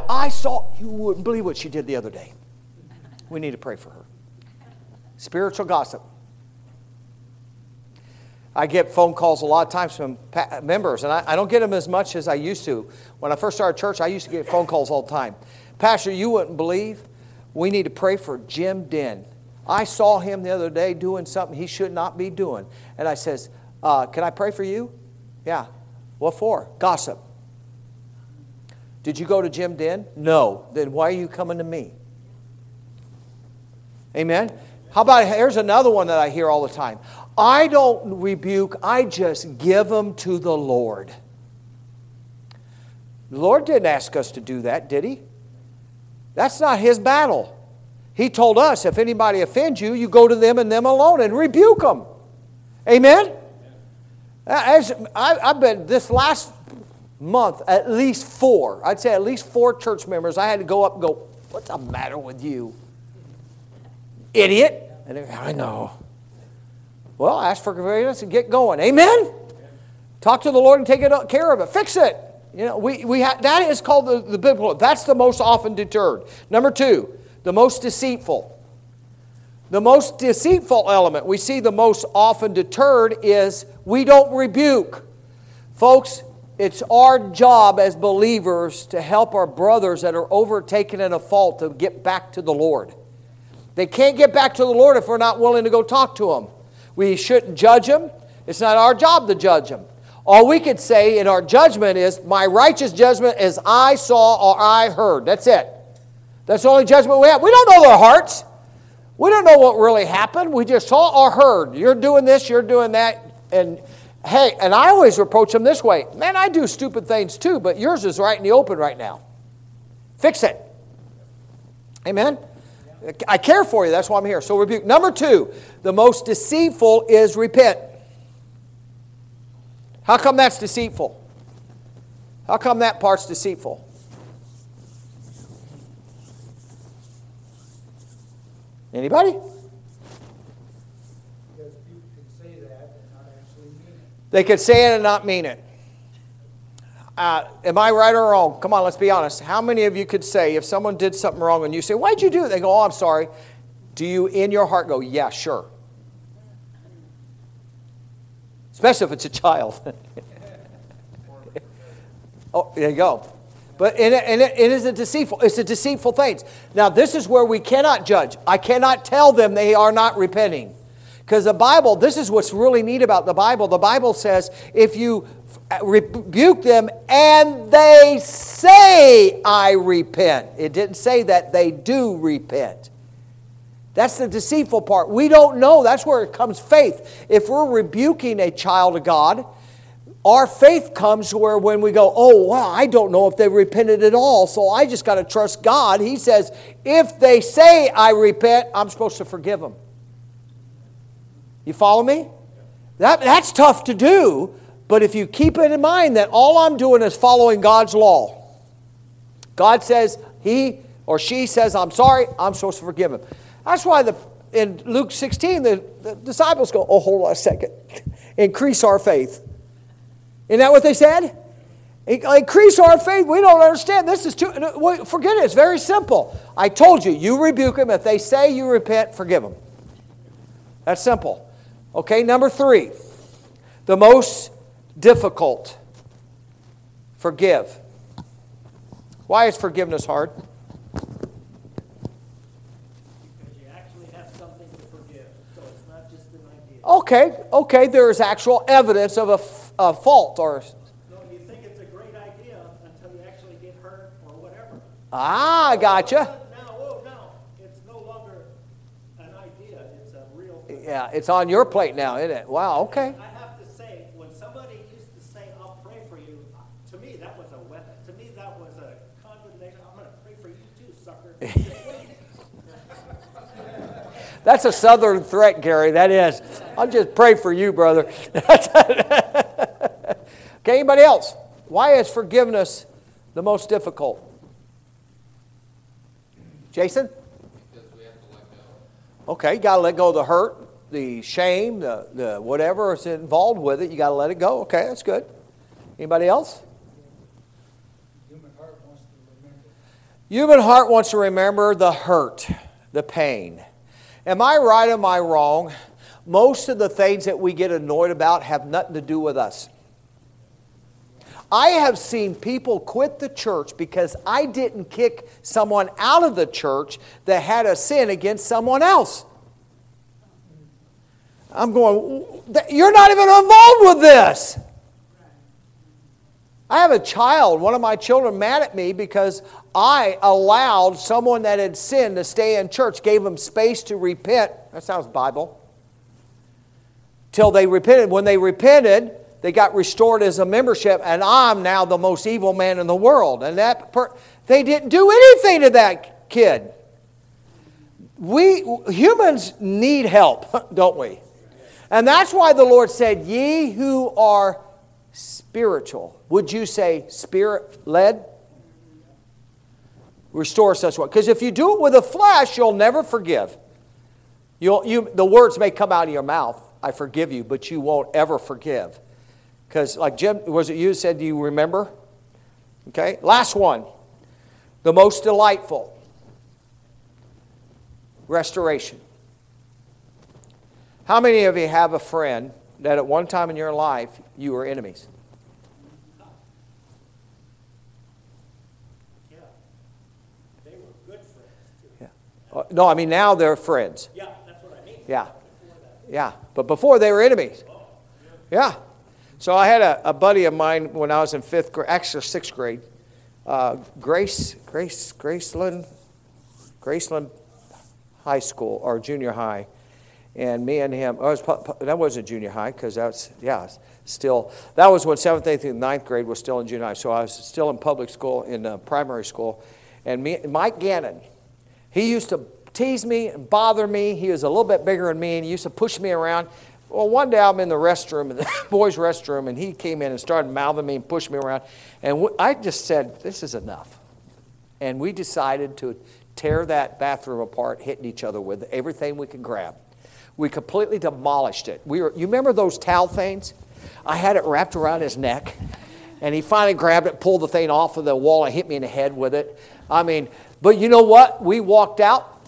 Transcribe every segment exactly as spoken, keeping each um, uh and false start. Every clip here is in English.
I saw, you wouldn't believe what she did the other day. We need to pray for her. Spiritual gossip. I get phone calls a lot of times from pa- members, and I, I don't get them as much as I used to. When I first started church, I used to get phone calls all the time. Pastor, you wouldn't believe, we need to pray for Jim Den. I saw him the other day doing something he should not be doing. And I says, uh, can I pray for you? Yeah. What for? Gossip. Did you go to Jim Den? No. Then why are you coming to me? Amen? How about, here's another one that I hear all the time. I don't rebuke, I just give them to the Lord. The Lord didn't ask us to do that, did He? That's not His battle. He told us, if anybody offends you, you go to them and them alone and rebuke them. Amen? As I, I've been, this last month, at least four, I'd say at least four church members, I had to go up and go, what's the matter with you? Idiot. And I know. Well, ask for forgiveness and get going. Amen? Talk to the Lord and take it care of it. Fix it. You know, we, we ha- that is called the, the biblical. That's the most often deterred. Number two, the most deceitful. The most deceitful element we see the most often deterred is we don't rebuke. Folks, it's our job as believers to help our brothers that are overtaken in a fault to get back to the Lord. They can't get back to the Lord if we're not willing to go talk to them. We shouldn't judge them. It's not our job to judge them. All we could say in our judgment is, my righteous judgment is I saw or I heard. That's it. That's the only judgment we have. We don't know their hearts. We don't know what really happened. We just saw or heard. You're doing this, you're doing that. And hey, and I always reproach them this way. Man, I do stupid things too, but yours is right in the open right now. Fix it. Amen? I care for you. That's why I'm here. So rebuke. Number two, the most deceitful is repent. How come that's deceitful? How come that part's deceitful? Anybody? Because people can say that and not actually mean it. They could say it and not mean it. Uh, am I right or wrong? Come on, let's be honest. How many of you could say, if someone did something wrong and you say, why'd you do it? They go, oh, I'm sorry. Do you in your heart go, yeah, sure? Especially if it's a child. Oh, there you go. But and it, and it, it is a deceitful, it's a deceitful thing. Now, this is where we cannot judge. I cannot tell them they are not repenting. Because the Bible, this is what's really neat about the Bible. The Bible says, if you rebuke them and they say, I repent. It didn't say that they do repent. That's the deceitful part. We don't know. That's where it comes faith. If we're rebuking a child of God, our faith comes where when we go, oh, wow, I don't know if they repented at all, so I just got to trust God. He says, if they say I repent, I'm supposed to forgive them. You follow me? That, that's tough to do, but if you keep it in mind that all I'm doing is following God's law. God says, he or she says, I'm sorry, I'm supposed to forgive him. That's why the, in Luke sixteen, the, the disciples go, oh, hold on a second. Increase our faith. Isn't that what they said? Increase our faith. We don't understand. This is too, forget it. It's very simple. I told you, you rebuke them. If they say you repent, forgive them. That's simple. Okay, number three. The most difficult. Forgive. Why is forgiveness hard? Because you actually have something to forgive. So it's not just an idea. Okay, okay, there is actual evidence of a, a fault or... No, you think it's a great idea until you actually get hurt or whatever. Ah, I gotcha. Now, oh, no, it's no longer an idea. It's a real thing. Yeah, it's on your plate now, isn't it? Wow, okay. I have to say, when somebody used to say, I'll pray for you, to me that was a weapon. To me that was a condemnation. I'm going to pray for you too, sucker. That's a southern threat, Gary. That is. I'll just pray for you, brother. Okay, anybody else? Why is forgiveness the most difficult? Jason? Because we have to let go. Okay, you got to let go of the hurt, the shame, the, the whatever is involved with it. You got to let it go. Okay, that's good. Anybody else? Human heart wants to remember. Human heart wants to remember the hurt, the pain. Am I right or am I wrong? Most of the things that we get annoyed about have nothing to do with us. I have seen people quit the church because I didn't kick someone out of the church that had a sin against someone else. I'm going, you're not even involved with this. I have a child, one of my children, mad at me because I allowed someone that had sinned to stay in church, gave them space to repent. That sounds Bible. Till they repented. When they repented, they got restored as a membership, and I'm now the most evil man in the world. And that per- they didn't do anything to that kid. We humans need help, don't we? And that's why the Lord said, ye who are spiritual. Would you say spirit-led? Restore such one. Because if you do it with the flesh, you'll never forgive. You'll, you, the words may come out of your mouth, I forgive you, but you won't ever forgive. Because like Jim, was it you said, do you remember? Okay, last one. The most delightful. Restoration. How many of you have a friend that at one time in your life you were enemies? Yeah. They were good friends, too. Yeah. Uh, no, I mean now they're friends. Yeah, that's what I mean. Yeah. Yeah. But before they were enemies. Yeah. So I had a, a buddy of mine when I was in fifth grade, actually sixth grade. Uh, Grace, Grace, Graceland, Graceland High School or junior high. And me and him, oh, it was, that wasn't junior high because that's, yeah, still, that was when seventh, eighth, and ninth grade was still in junior high. So I was still in public school, in uh, primary school. And me, Mike Gannon, he used to tease me and bother me. He was a little bit bigger than me and he used to push me around. Well, one day I'm in the restroom, in the boys' restroom, and he came in and started mouthing me and pushing me around. And I just said, this is enough. And we decided to tear that bathroom apart, hitting each other with everything we could grab. We completely demolished it. We were, you remember those towel things? I had it wrapped around his neck, and he finally grabbed it, pulled the thing off of the wall, and hit me in the head with it. I mean, but you know what? We walked out,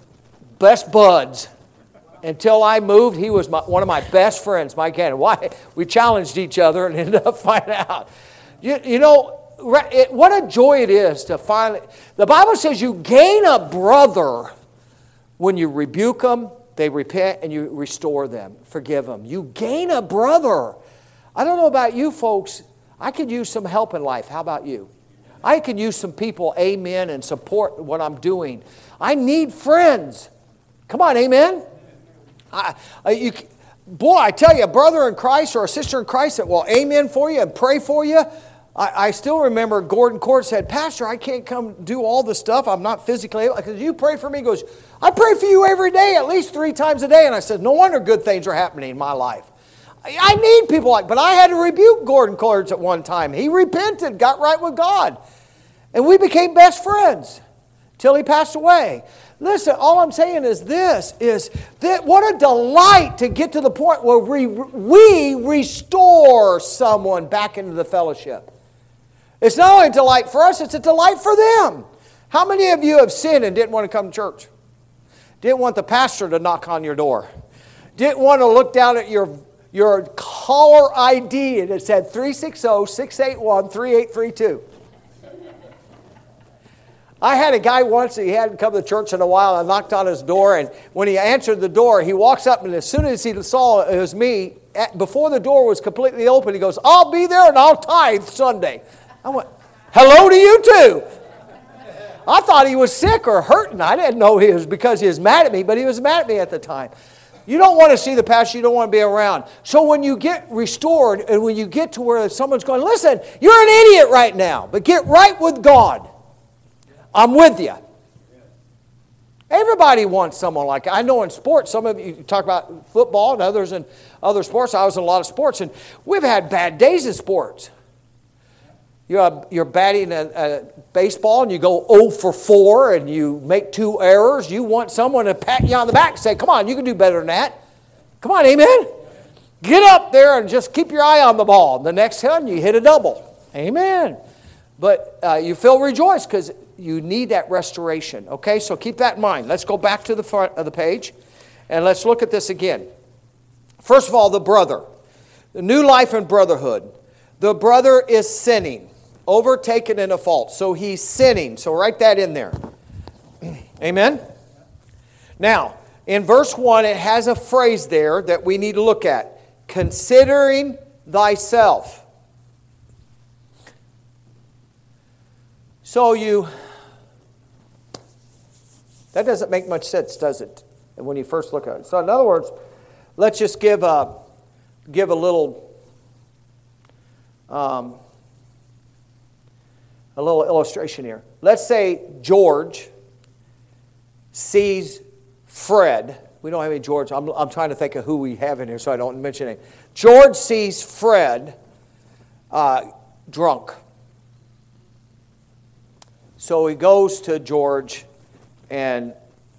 best buds. Until I moved, he was my, one of my best friends, Mike Gannon. Why? We challenged each other and ended up finding out. You, you know, it, what a joy it is to finally... The Bible says you gain a brother when you rebuke them, they repent, and you restore them, forgive them. You gain a brother. I don't know about you folks. I could use some help in life. How about you? I could use some people, amen, and support what I'm doing. I need friends. Come on, amen? I, I, you, boy, I tell you, a brother in Christ or a sister in Christ that will amen for you and pray for you. I, I still remember Gordon Court said, Pastor, I can't come do all the stuff. I'm not physically able. Because you pray for me. He goes, I pray for you every day, at least three times a day. And I said, no wonder good things are happening in my life. I, I need people like, but I had to rebuke Gordon Court at one time. He repented, got right with God. And we became best friends till he passed away. Listen, all I'm saying is this, is that what a delight to get to the point where we, we restore someone back into the fellowship. It's not only a delight for us, it's a delight for them. How many of you have sinned and didn't want to come to church? Didn't want the pastor to knock on your door? Didn't want to look down at your, your caller I D and it said three six zero, six eight one, three eight three two? I had a guy once, he hadn't come to church in a while. I knocked on his door, and when he answered the door, he walks up, and as soon as he saw it was me, before the door was completely open, he goes, I'll be there and I'll tithe Sunday. I went, hello to you too. I thought he was sick or hurting. I didn't know he was because he was mad at me, but he was mad at me at the time. You don't want to see the pastor, you don't want to be around. So when you get restored and when you get to where someone's going, listen, you're an idiot right now, but get right with God. I'm with you. Everybody wants someone like that. I know in sports, some of you talk about football and others in other sports. I was in a lot of sports, and we've had bad days in sports. You're, you're batting a, a baseball, and you go oh for four, and you make two errors. You want someone to pat you on the back and say, come on, you can do better than that. Come on, amen? Get up there and just keep your eye on the ball. The next time, you hit a double. Amen. But uh, you feel rejoiced because you need that restoration. Okay, so keep that in mind. Let's go back to the front of the page, and let's look at this again. First of all, the brother. The new life in brotherhood. The brother is sinning, overtaken in a fault. So he's sinning. So write that in there. Amen? Now, in verse one, it has a phrase there that we need to look at. Considering thyself. So you, that doesn't make much sense, does it? When you first look at it. So in other words, let's just give a, give a little, um, a little illustration here. Let's say George sees Fred. We don't have any George. I'm, I'm trying to think of who we have in here so I don't mention it. George sees Fred uh, drunk. So he goes to George, and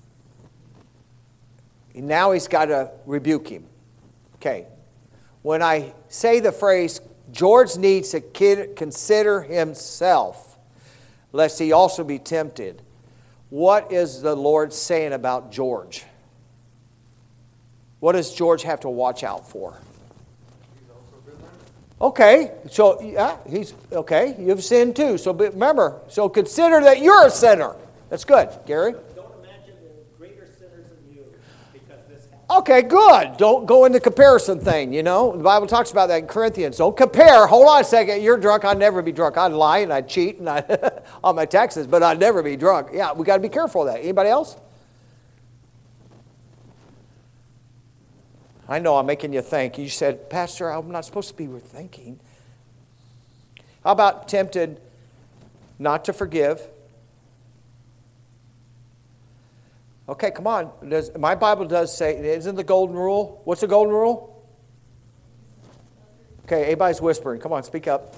now he's got to rebuke him. Okay. When I say the phrase, George needs to consider himself, lest he also be tempted, what is the Lord saying about George? What does George have to watch out for? Okay, so yeah, he's okay. You've sinned too. So remember, so consider that you're a sinner. That's good, Gary. Don't imagine the greater sinners than you because this happened. Okay, good. Don't go in the comparison thing. You know, the Bible talks about that in Corinthians. Don't compare. Hold on a second. You're drunk. I'd never be drunk. I'd lie and I'd cheat and I on my taxes, but I'd never be drunk. Yeah, we got to be careful of that. Anybody else? I know I'm making you think. You said, Pastor, I'm not supposed to be thinking. How about tempted not to forgive? Okay, come on. Does, my Bible does say, isn't the golden rule? What's the golden rule? Okay, everybody's whispering. Come on, speak up.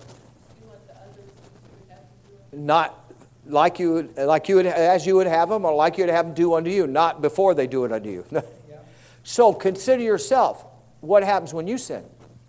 Not like you, would, like you would, as you would have them, or like you would have them do unto you, not before they do it unto you. So consider yourself. What happens when you sin?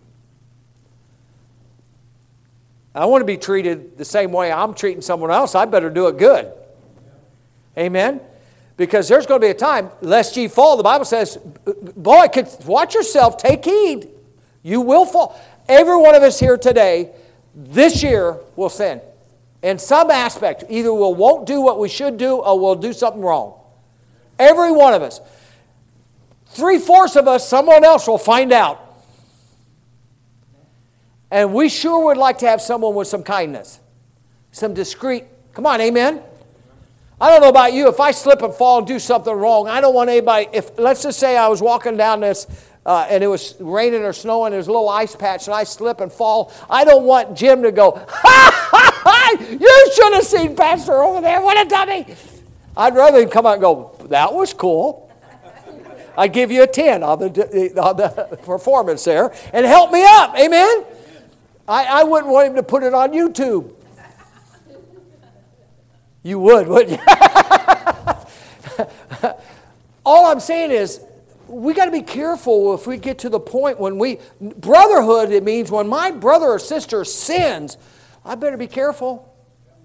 I want to be treated the same way I'm treating someone else. I better do it good. Amen? Because there's going to be a time, lest ye fall, the Bible says, boy, watch yourself, take heed. You will fall. Every one of us here today, this year, will sin. In some aspect, either we won't do what we should do or we'll do something wrong. Every one of us. Three-fourths of us, someone else will find out. And we sure would like to have someone with some kindness. Some discreet. Come on, amen? I don't know about you. If I slip and fall and do something wrong, I don't want anybody, if let's just say I was walking down this uh, and it was raining or snowing, there's a little ice patch and I slip and fall. I don't want Jim to go, ha, ha, ha, you should have seen Pastor over there. What a dummy. I'd rather him come out and go, that was cool. I give you a ten on the, on the performance there and help me up. Amen? I, I wouldn't want him to put it on YouTube. You would, wouldn't you? All I'm saying is we got to be careful if we get to the point when we, brotherhood, it means when my brother or sister sins, I better be careful.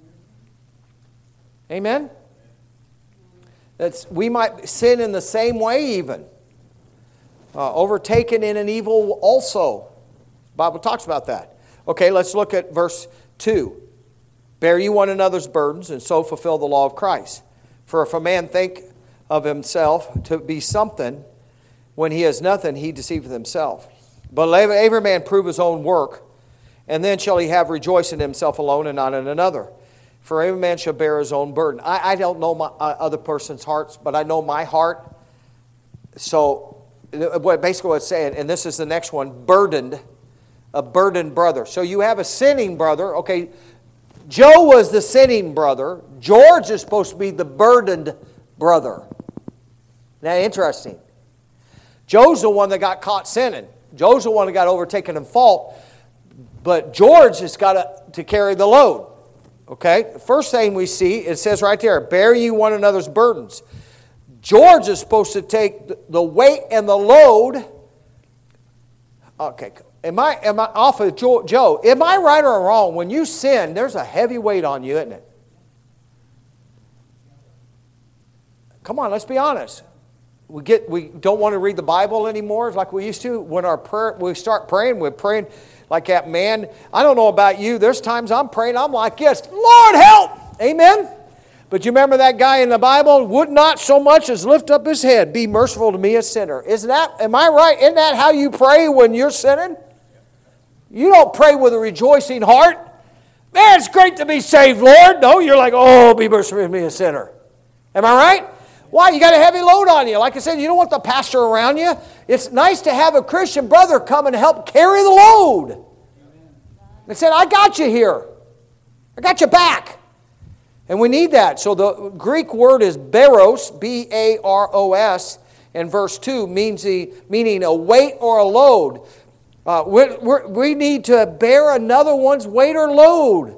Amen? That's, we might sin in the same way even. Uh, overtaken in an evil also. The Bible talks about that. Okay, let's look at verse two. Bear ye one another's burdens, and so fulfill the law of Christ. For if a man think of himself to be something, when he is nothing, he deceiveth himself. But let every man prove his own work, and then shall he have rejoiced in himself alone and not in another. For every man shall bear his own burden. I, I don't know my uh, other person's hearts, but I know my heart. So what basically what it's saying, and this is the next one, burdened, a burdened brother. So you have a sinning brother. Okay, Joe was the sinning brother. George is supposed to be the burdened brother. Now, interesting. Joe's the one that got caught sinning. Joe's the one that got overtaken in fault. But George has got to, to carry the load. Okay, first thing we see, it says right there, bear ye one another's burdens. George is supposed to take the weight and the load. Okay, am I, am I off of Joe, Joe? Am I right or wrong? When you sin, there's a heavy weight on you, isn't it? come on, let's be honest. We get we don't want to read the Bible anymore like we used to. When our prayer, we start praying, we're praying like that man. I don't know about you. There's times I'm praying, I'm like, yes, Lord help. Amen. But you remember that guy in the Bible would not so much as lift up his head. Be merciful to me, a sinner. Isn't that, am I right? Isn't that how you pray when you're sinning? You don't pray with a rejoicing heart. Man, it's great to be saved, Lord. No, you're like, oh, be merciful to me, a sinner. Am I right? Why? You got a heavy load on you. Like I said, you don't want the pastor around you. It's nice to have a Christian brother come and help carry the load. And said, I got you here. I got your back. And we need that. So the Greek word is baros, B A R O S, and verse two means the, meaning a weight or a load. Uh, we're, we're, we need to bear another one's weight or load.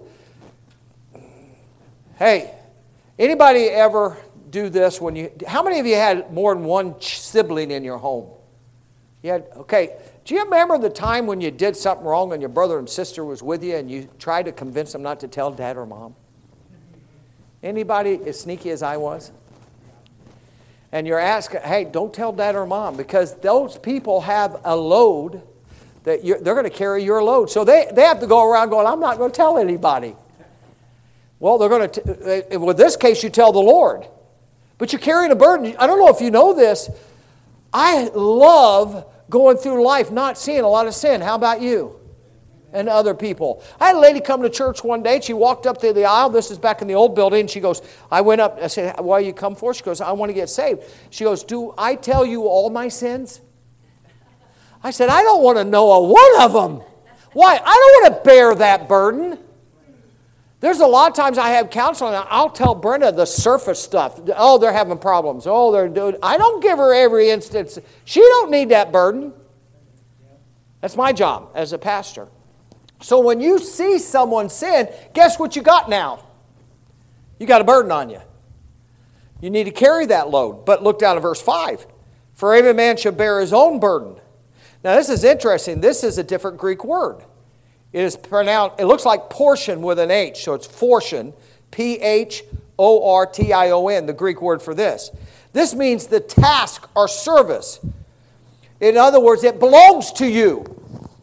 Hey, anybody ever do this when you, how many of you had more than one sibling in your home? You had, okay, do you remember the time when you did something wrong and your brother and sister was with you and you tried to convince them not to tell dad or mom? Anybody as sneaky as I was? And you're asking, hey, don't tell dad or mom, because those people have a load that you're, they're going to carry your load. So they, they have to go around going, I'm not going to tell anybody. Well, they're going to, with this case, you tell the Lord. But you're carrying a burden. I don't know if you know this. I love going through life not seeing a lot of sin. How about you? And other people. I had a lady come to church one day. She walked up to the aisle. This is back in the old building. She goes, I went up. I said, why you come for? She goes, I want to get saved. She goes, do I tell you all my sins? I said, I don't want to know a one of them. Why? I don't want to bear that burden. There's a lot of times I have counseling. I'll tell Brenda the surface stuff. Oh, they're having problems. Oh, they're doing. I don't give her every instance. She don't need that burden. That's my job as a pastor. So when you see someone sin, guess what you got now? You got a burden on you. You need to carry that load. But look down at verse five. For every man shall bear his own burden. Now this is interesting. This is a different Greek word. It is pronounced, it looks like portion with an H, so it's portion, P H O R T I O N, the Greek word for this. This means the task or service. In other words, it belongs to you.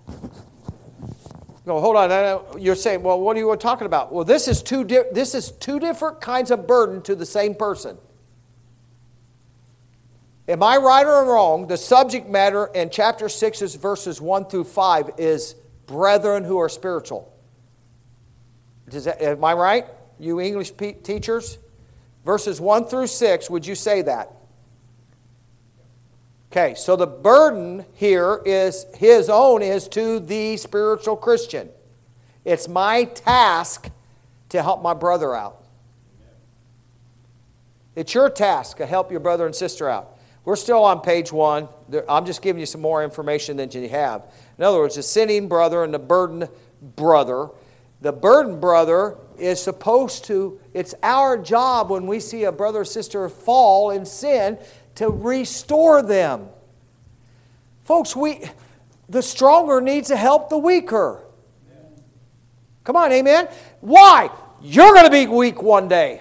No, hold on. You're saying, well, what are you talking about? Well, this is two. Di- this is two different kinds of burden to the same person. Am I right or wrong? The subject matter in chapter six, is verses one through five, is brethren who are spiritual. Does that, am I right? You English pe- teachers? Verses one through six, would you say that? Okay, so the burden here is his own is to the spiritual Christian. It's my task to help my brother out. It's your task to help your brother and sister out. We're still on page one. I'm just giving you some more information than you have. In other words, the sinning brother and the burdened brother. The burdened brother is supposed to, it's our job when we see a brother or sister fall in sin to restore them. Folks, we, the stronger needs to help the weaker. Come on, amen? Why? You're going to be weak one day.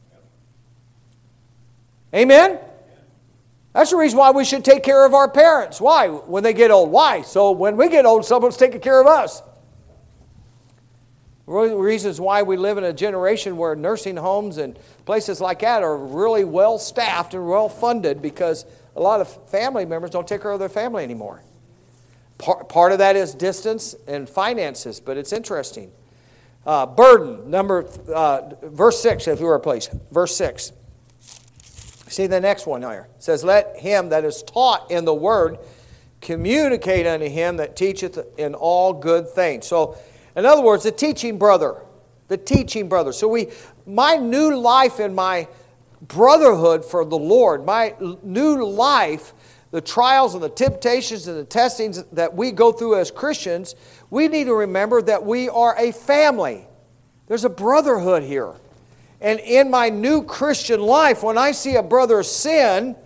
Amen? That's the reason why we should take care of our parents. Why? When they get old. Why? So when we get old, someone's taking care of us. One of the reasons why we live in a generation where nursing homes and places like that are really well staffed and well funded, because a lot of family members don't take care of their family anymore. Part, part of that is distance and finances, but it's interesting. Uh, burden, number uh, verse six, if you were please. Verse six. See the next one here. It says, let him that is taught in the word communicate unto him that teacheth in all good things. So, in other words, the teaching brother. The teaching brother. So we, my new life in my brotherhood for the Lord, my new life, the trials and the temptations and the testings that we go through as Christians, we need to remember that we are a family. There's a brotherhood here. And in my new Christian life, when I see a brother sin,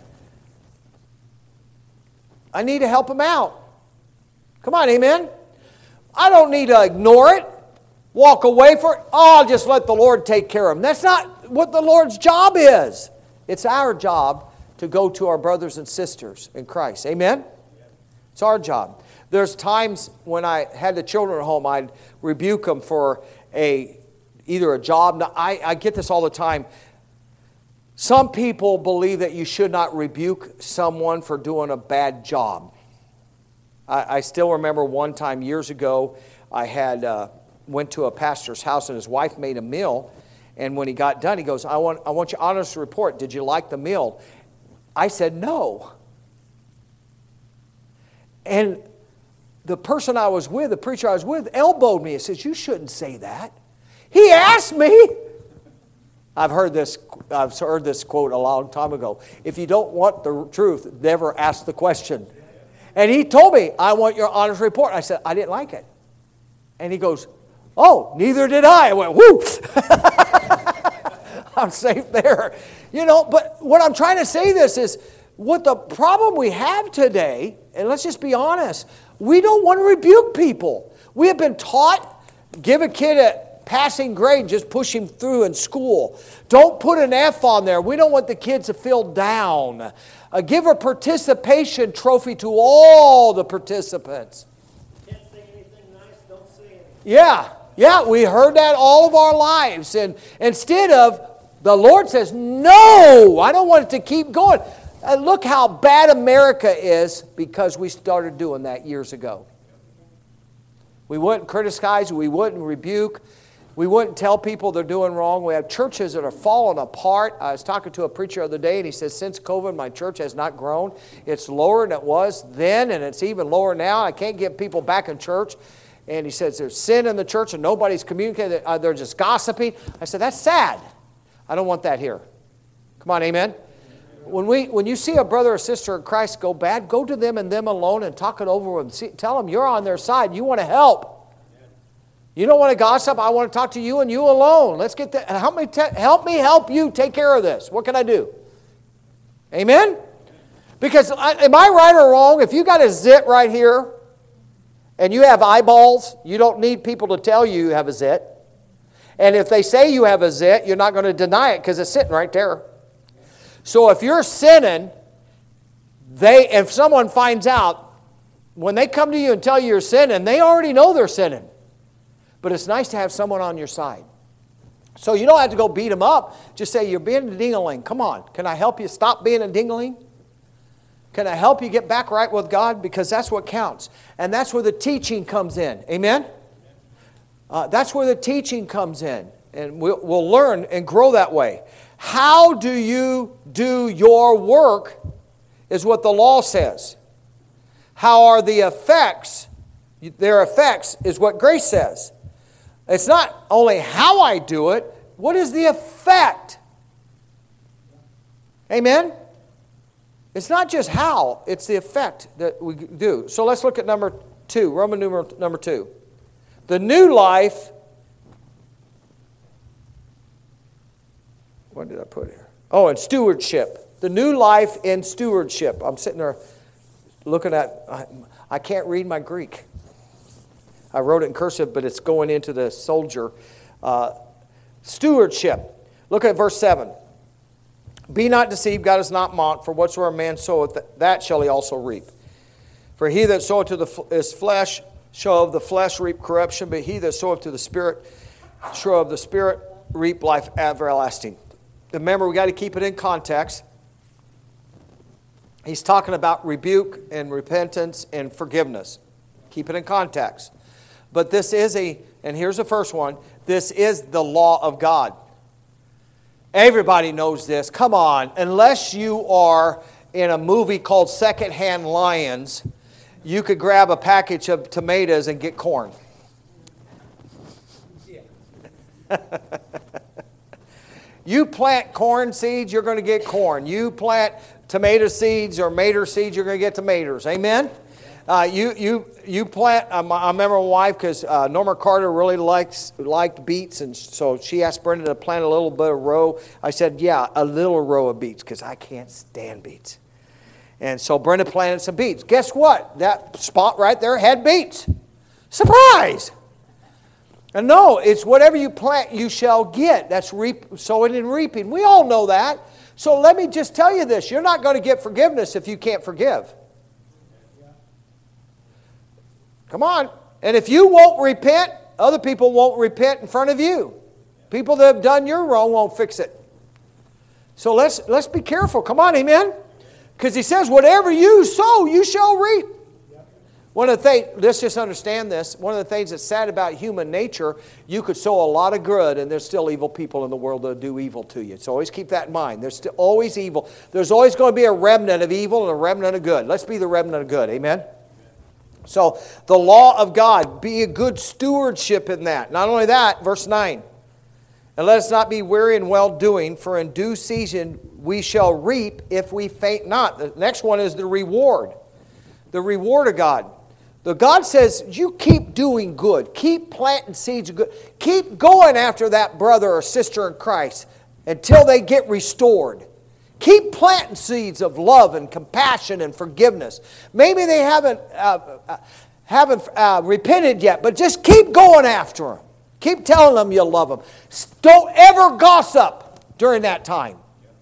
I need to help him out. Come on, amen? I don't need to ignore it, walk away from it. Oh, I'll just let the Lord take care of him. That's not what the Lord's job is. It's our job to go to our brothers and sisters in Christ. Amen? It's our job. There's times when I had the children at home, I'd rebuke them for a either a job. Now, I, I get this all the time. Some people believe that you should not rebuke someone for doing a bad job. I, I still remember one time years ago, I had uh, went to a pastor's house and his wife made a meal. And when he got done, he goes, I want, I want your honest report. Did you like the meal? I said, no. And the person I was with, the preacher I was with, elbowed me and says, you shouldn't say that. He asked me. I've heard this, I've heard this quote a long time ago. If you don't want the truth, never ask the question. And he told me, I want your honest report. I said, I didn't like it. And he goes, oh, neither did I. I went, whoo. I'm safe there. You know, but what I'm trying to say this is, what the problem we have today, and let's just be honest, we don't want to rebuke people. We have been taught, give a kid a passing grade, just push him through in school. Don't put an F on there. We don't want the kids to feel down. Uh, give a participation trophy to all the participants. Can't say anything nice, don't say anything. Yeah, yeah, we heard that all of our lives. And instead of, the Lord says, no, I don't want it to keep going. Uh, look how bad America is because we started doing that years ago. We wouldn't criticize, we wouldn't rebuke, we wouldn't tell people they're doing wrong. We have churches that are falling apart. I was talking to a preacher the other day, and he says, since COVID, my church has not grown. It's lower than it was then, and it's even lower now. I can't get people back in church. And he says, there's sin in the church, and nobody's communicating. Uh, they're just gossiping. I said, that's sad. I don't want that here. Come on, amen? When we, when you see a brother or sister in Christ go bad, go to them and them alone and talk it over with them. See, tell them you're on their side. You want to help. You don't want to gossip. I want to talk to you and you alone. Let's get that. Help me, te- help me help you take care of this. What can I do? Amen? Because I, am I right or wrong? If you got a zit right here and you have eyeballs, you don't need people to tell you you have a zit. And if they say you have a zit, you're not going to deny it because it's sitting right there. So if you're sinning, they if someone finds out, when they come to you and tell you you're sinning, they already know they're sinning. But it's nice to have someone on your side. So you don't have to go beat them up. Just say, you're being a ding-a-ling. Come on. Can I help you stop being a ding-a-ling? Can I help you get back right with God? Because that's what counts. And that's where the teaching comes in. Amen? Uh, that's where the teaching comes in. And we'll, we'll learn and grow that way. How do you do your work is what the law says. How are the effects? Their effects is what grace says. It's not only how I do it, what is the effect? Amen? It's not just how, it's the effect that we do. So let's look at number two, Roman numeral number two. The new life, what did I put here? Oh, and stewardship. The new life in stewardship. I'm sitting there looking at, I, I can't read my Greek. I wrote it in cursive, but it's going into the soldier. Uh, stewardship. Look at verse seven. Be not deceived, God is not mocked, for whatsoever a man soweth, that shall he also reap. For he that soweth to the, his flesh shall of the flesh reap corruption, but he that soweth to the Spirit shall of the Spirit reap life everlasting. Remember, we got to keep it in context. He's talking about rebuke and repentance and forgiveness. Keep it in context. But this is a, and here's the first one, this is the law of God. Everybody knows this. Come on, unless you are in a movie called Secondhand Lions, you could grab a package of tomatoes and get corn. Yeah. You plant corn seeds, you're going to get corn. You plant tomato seeds or mater seeds, you're going to get tomatoes. Amen? Uh, you you you plant. Um, I remember my wife because uh, Norma Carter really likes liked beets, and so she asked Brenda to plant a little bit of row. I said, "Yeah, a little row of beets," because I can't stand beets. And so Brenda planted some beets. Guess what? That spot right there had beets. Surprise! And no, it's whatever you plant, you shall get. That's reap, sowing and reaping. We all know that. So let me just tell you this. You're not going to get forgiveness if you can't forgive. Come on. And if you won't repent, other people won't repent in front of you. People that have done you wrong won't fix it. So let's, let's be careful. Come on, amen? Because he says, whatever you sow, you shall reap. One of the things, let's just understand this. One of the things that's sad about human nature, you could sow a lot of good and there's still evil people in the world that do evil to you. So always keep that in mind. There's still always evil. There's always going to be a remnant of evil and a remnant of good. Let's be the remnant of good. Amen? So the law of God, be a good stewardship in that. Not only that, verse nine. And let us not be weary in well-doing, for in due season we shall reap if we faint not. The next one is the reward. The reward of God. The God says, you keep doing good. Keep planting seeds of good. Keep going after that brother or sister in Christ until they get restored. Keep planting seeds of love and compassion and forgiveness. Maybe they haven't, uh, uh, haven't uh, repented yet, but just keep going after them. Keep telling them you love them. Don't ever gossip during that time.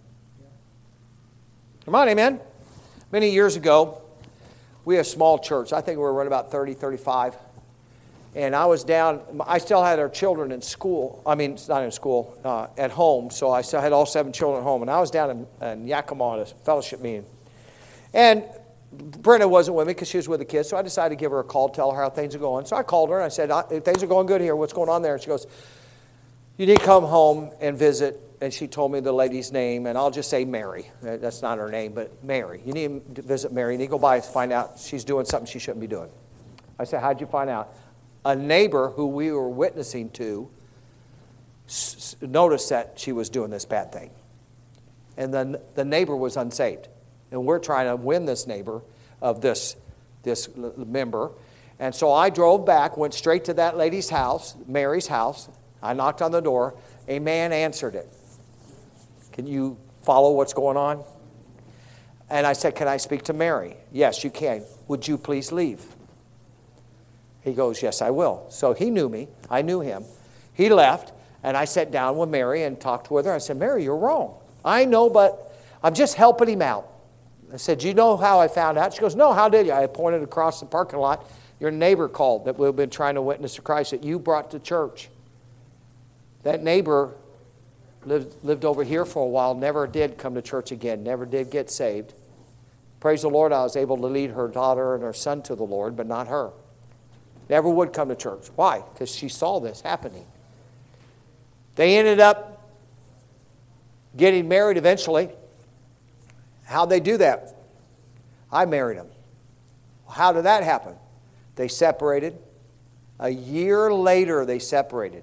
Come on, amen? Many years ago, we had a small church. I think we were around about thirty, thirty-five. And I was down, I still had our children in school. I mean, it's not in school, uh, at home. So I still had all seven children at home. And I was down in, in Yakima at a fellowship meeting. And Brenda wasn't with me because she was with the kids. So I decided to give her a call, tell her how things are going. So I called her and I said, things are going good here. What's going on there? And she goes, you need to come home and visit. And she told me the lady's name, and I'll just say Mary. That's not her name, but Mary. You need to visit Mary. You need to go by and find out she's doing something she shouldn't be doing. I said, how'd you find out? A neighbor who we were witnessing to s- noticed that she was doing this bad thing. And then the neighbor was unsaved. And we're trying to win this neighbor of this, this member. And so I drove back, went straight to that lady's house, Mary's house. I knocked on the door. A man answered it. Can you follow what's going on? And I said, can I speak to Mary? Yes, you can. Would you please leave? He goes, yes, I will. So he knew me. I knew him. He left, and I sat down with Mary and talked with her. I said, Mary, you're wrong. I know, but I'm just helping him out. I said, do you know how I found out? She goes, no, how did you? I pointed across the parking lot. Your neighbor called that we've been trying to witness to Christ that you brought to church. That neighbor lived, lived over here for a while, never did come to church again, never did get saved. Praise the Lord, I was able to lead her daughter and her son to the Lord, but not her. Never would come to church. Why? Because she saw this happening. They ended up getting married eventually. How'd they do that? I married him. How did that happen? They separated. A year later, they separated.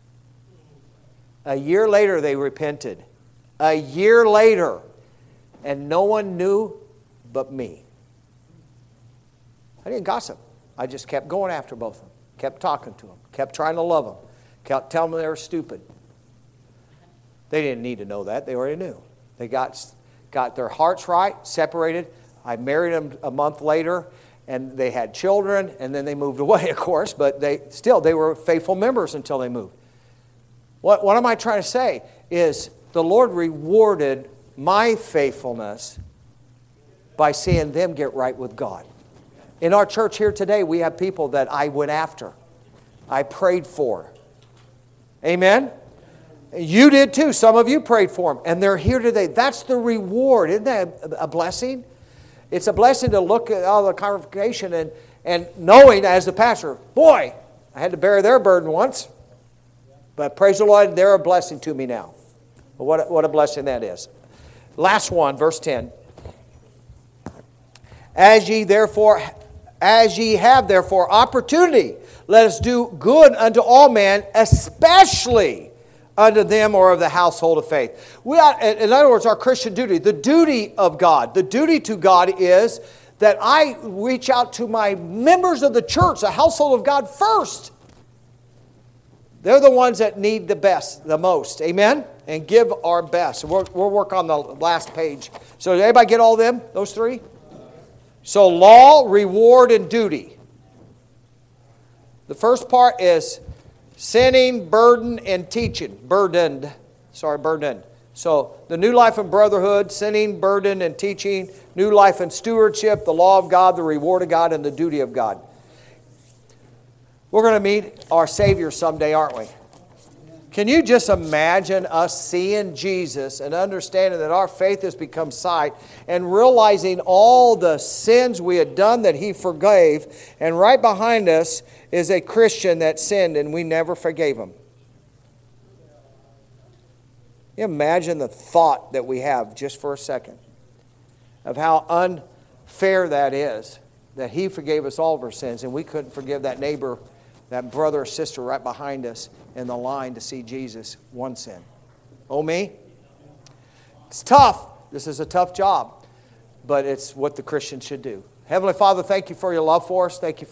A year later, they repented. A year later, and no one knew but me. I didn't gossip. I just kept going after both of them. Kept talking to them. Kept trying to love them. Kept telling them they were stupid. They didn't need to know that. They already knew. They got, got their hearts right, separated. I married them a month later, and they had children, and then they moved away, of course, but they still, they were faithful members until they moved. What, what am I trying to say is the Lord rewarded my faithfulness by seeing them get right with God. In our church here today, we have people that I went after. I prayed for. Amen? You did too. Some of you prayed for them, and they're here today. That's the reward. Isn't that a blessing? It's a blessing to look at all the congregation and, and knowing as the pastor, boy, I had to bear their burden once. But praise the Lord, they're a blessing to me now. What a, what a blessing that is. Last one, verse ten. As ye therefore, as ye have therefore opportunity, let us do good unto all men, especially unto them or of the household of faith. We are, in other words, our Christian duty, the duty of God, the duty to God is that I reach out to my members of the church, the household of God first. They're the ones that need the best, the most. Amen? And give our best. We'll, we'll work on the last page. So did everybody get all of them, those three? So law, reward, and duty. The first part is sinning, burden, and teaching. Burdened. Sorry, burdened. So the new life in brotherhood, sinning, burden, and teaching, new life in stewardship, the law of God, the reward of God, and the duty of God. We're going to meet our Savior someday, aren't we? Can you just imagine us seeing Jesus and understanding that our faith has become sight and realizing all the sins we had done that He forgave, and right behind us is a Christian that sinned and we never forgave him? You imagine the thought that we have just for a second of how unfair that is, that He forgave us all of our sins and we couldn't forgive that neighbor, that brother or sister right behind us in the line to see Jesus, one sin. Oh me? It's tough. This is a tough job, but it's what the Christian should do. Heavenly Father, thank You for Your love for us. Thank You for